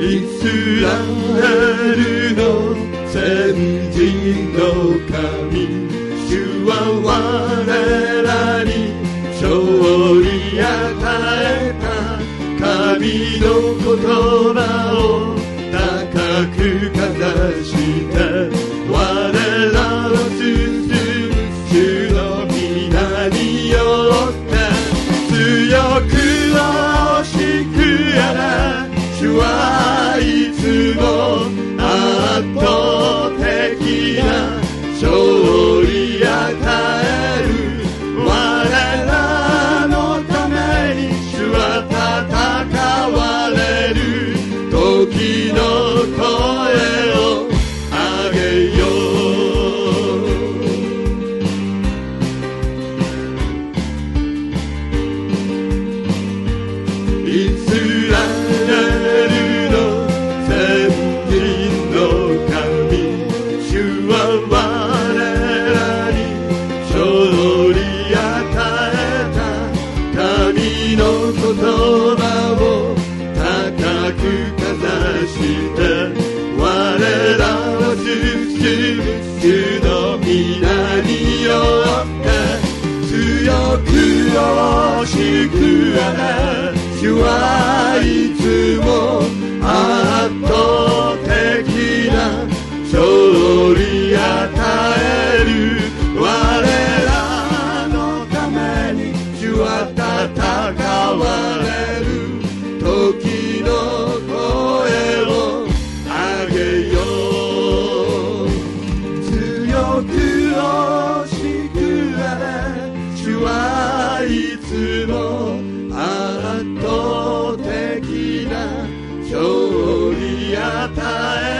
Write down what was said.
イスラエルの先人の神、主は我らに勝利与えた。神の言葉を高くかざして我らは進む。主の皆によって強く惜しくあれ。主はいつも圧倒的な勝利与える。我らのために主は戦われる。時の声を上げよう。イスラエルの先人の神、主は我らに勝利与えた。神の言葉を高くかざして我らは進む。主の皆によって強く惜しくあれ。主はいつも圧倒的な勝利与える。我らのために主は戦われる。時の声を上げよう。強く惜しくあれ。主はいつも圧倒的な勝利与え